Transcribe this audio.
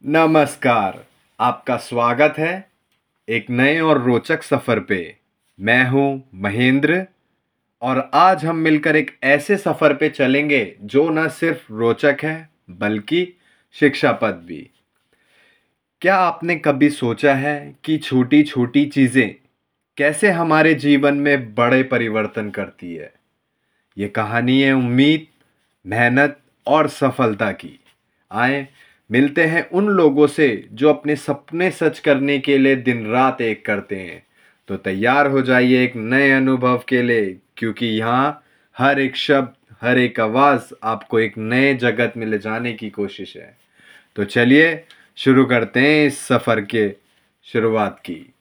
नमस्कार। आपका स्वागत है एक नए और रोचक सफ़र पे। मैं हूँ महेंद्र और आज हम मिलकर एक ऐसे सफ़र पे चलेंगे जो न सिर्फ रोचक है बल्कि शिक्षाप्रद भी। क्या आपने कभी सोचा है कि छोटी-छोटी चीज़ें कैसे हमारे जीवन में बड़े परिवर्तन करती है? ये कहानी है उम्मीद, मेहनत और सफलता की। आएँ मिलते हैं उन लोगों से जो अपने सपने सच करने के लिए दिन-रात एक करते हैं। तो तैयार हो जाइए एक नए अनुभव के लिए, क्योंकि यहाँ हर एक शब्द, हर एक आवाज़ आपको एक नए जगत में ले जाने की कोशिश है। तो चलिए शुरू करते हैं इस सफ़र के शुरुआत की।